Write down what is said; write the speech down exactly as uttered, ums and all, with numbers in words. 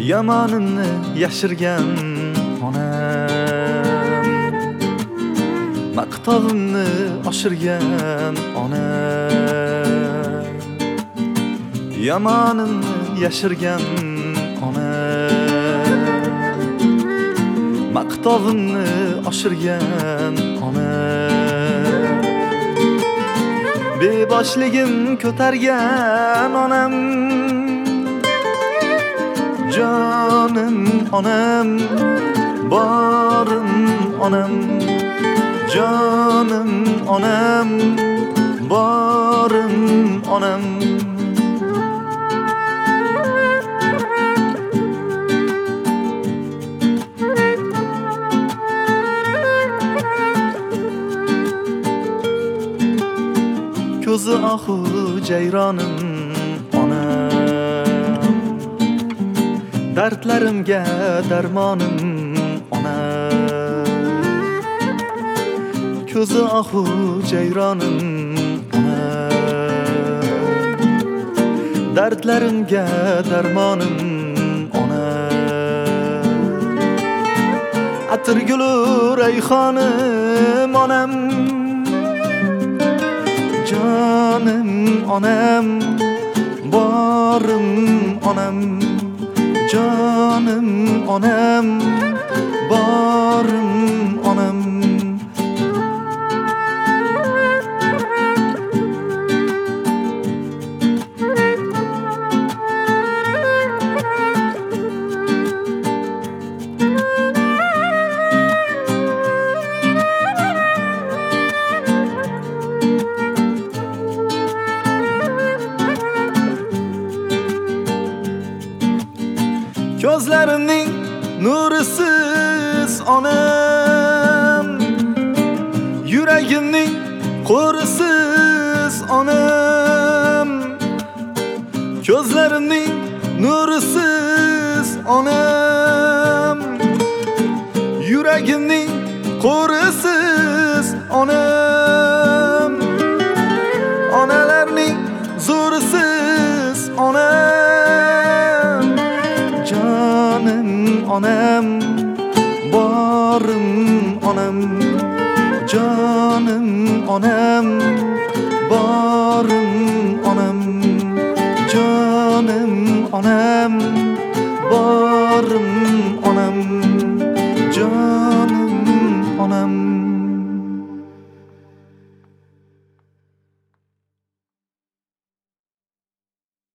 Yamanimni yashirgan onam, maqtovimni oshirgan onam, yamanimni yashirgan onam, maqtovimni oshirgan onam, beboshligim ko'targan onam, jonim onam, borim onam, jonim onam, borim onam. Ko'zi ohu jayronim onam, dardlarimga darmonim onam, ko'zi ohu jayronim onam, dardlarimga darmonim onam, atirgulu rayhonim onam, jonim onam, borim onam, jonim onam, borim onam. Gözlerimning nurisiz onam, yuragimning qo'risiz onam, gözlerimning nurisiz onam, yuragimning qo'risiz onam, onalarning zo'risiz onam, jonim onam, borim onam, jonim onam, borim onam, jonim onam, borim onam, jonim onam.